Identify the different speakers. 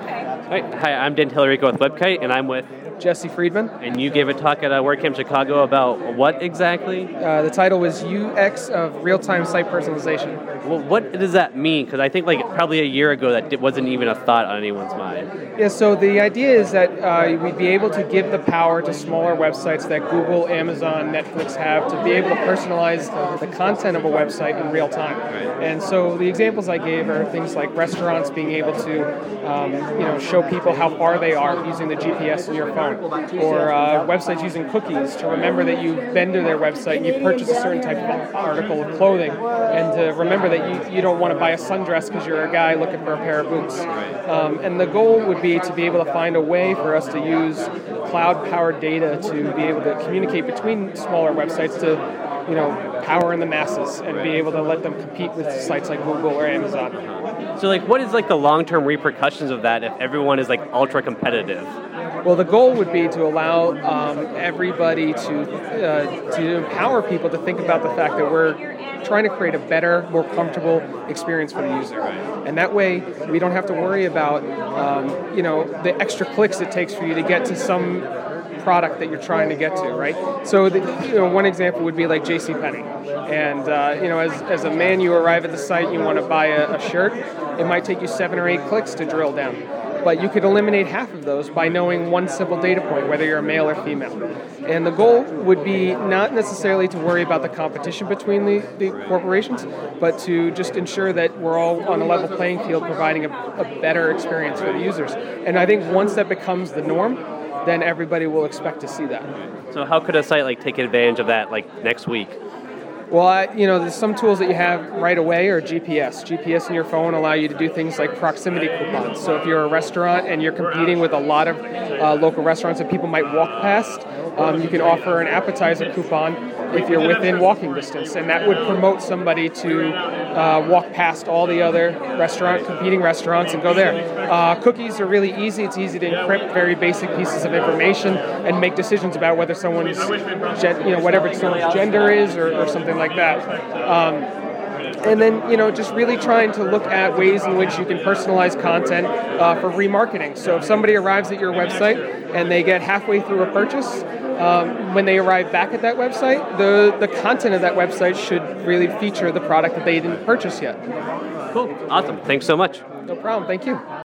Speaker 1: Right. Hi, I'm Dan Tellerico with WebKite, and I'm with
Speaker 2: Jesse Friedman.
Speaker 1: And you gave a talk at WordCamp Chicago about what exactly?
Speaker 2: The title was UX of Real-Time Site Personalization.
Speaker 1: Well, what does that mean? Because I think probably a year ago that wasn't even a thought on anyone's mind.
Speaker 2: Yeah, so the idea is that we'd be able to give the power to smaller websites that Google, Amazon, Netflix have to be able to personalize the content of a website in real time.
Speaker 1: Right.
Speaker 2: And so the examples I gave are things like restaurants being able to show people how far they are using the GPS in your phone, or websites using cookies to remember that you've been to their website and you purchased a certain type of article of clothing, and to remember that you don't want to buy a sundress because you're a guy looking for a pair of boots. And the goal would be to be able to find a way for us to use cloud-powered data to be able to communicate between smaller websites to power in the masses and be able to let them compete with sites like Google or Amazon.
Speaker 1: So what is the long-term repercussions of that if everyone is ultra competitive?
Speaker 2: Well, the goal would be to allow everybody to empower people to think about the fact that we're trying to create a better, more comfortable experience for the user. And that way, we don't have to worry about the extra clicks it takes for you to get to some product that you're trying to get to, right? So, one example would be like JCPenney. And, as a man, you arrive at the site, you want to buy a shirt, it might take you 7 or 8 clicks to drill down. But you could eliminate half of those by knowing one simple data point, whether you're a male or female. And the goal would be not necessarily to worry about the competition between the corporations, but to just ensure that we're all on a level playing field, providing a better experience for the users. And I think once that becomes the norm, then everybody will expect to see that.
Speaker 1: So how could a site take advantage of that next week?
Speaker 2: Well, there's some tools that you have right away are GPS. GPS in your phone allow you to do things like proximity coupons. So if you're a restaurant and you're competing with a lot of local restaurants that people might walk past, you can offer an appetizer coupon if you're within walking distance, and that would promote somebody to walk past all the other competing restaurants and go there. Cookies are really easy. It's easy to encrypt very basic pieces of information and make decisions about whether someone's, whatever someone's gender is or something like that. And then, just really trying to look at ways in which you can personalize content for remarketing. So if somebody arrives at your website and they get halfway through a purchase, when they arrive back at that website, the content of that website should really feature the product that they didn't purchase yet.
Speaker 1: Cool. Awesome. Thanks so much.
Speaker 2: No problem. Thank you.